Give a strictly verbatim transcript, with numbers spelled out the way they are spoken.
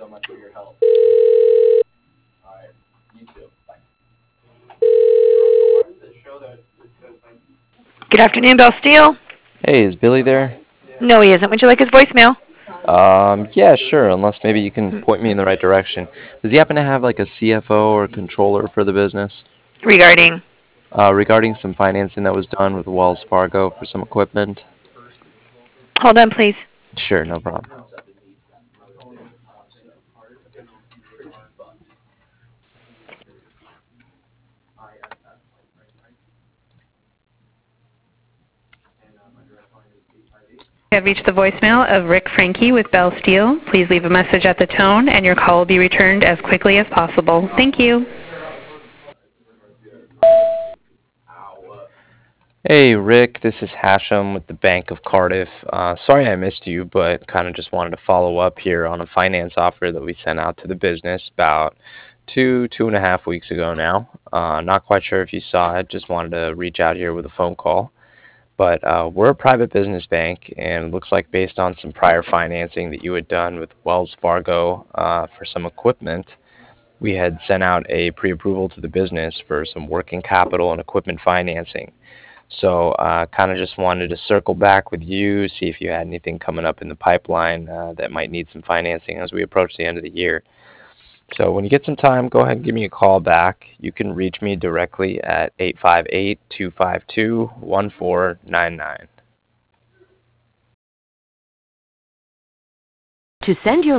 Good afternoon, Bell Steel. Hey, is Billy there? No, he isn't. Would you like his voicemail? Um, yeah, sure, unless maybe you can point me in the right direction. Does he happen to have like a C F O or controller for the business? Regarding. Uh, regarding some financing that was done with Wells Fargo for some equipment? Hold on, please. Sure, no problem. You have reached the voicemail of Rick Franke with Bell Steel. Please leave a message at the tone, and your call will be returned as quickly as possible. Thank you. Hey, Rick, this is Hashem with the Bank of Cardiff. Uh, sorry I missed you, but kind of just wanted to follow up here on a finance offer that we sent out to the business about two, two and a half weeks ago now. Uh, not quite sure if you saw it, just wanted to reach out here with a phone call. But uh, we're a private business bank, and it looks like based on some prior financing that you had done with Wells Fargo uh, for some equipment, we had sent out a pre-approval to the business for some working capital and equipment financing. So uh, kind of just wanted to circle back with you, see if you had anything coming up in the pipeline uh, that might need some financing as we approach the end of the year. So when you get some time, go ahead and give me a call back. You can reach me directly at eight five eight, two five two, one four nine nine. To send your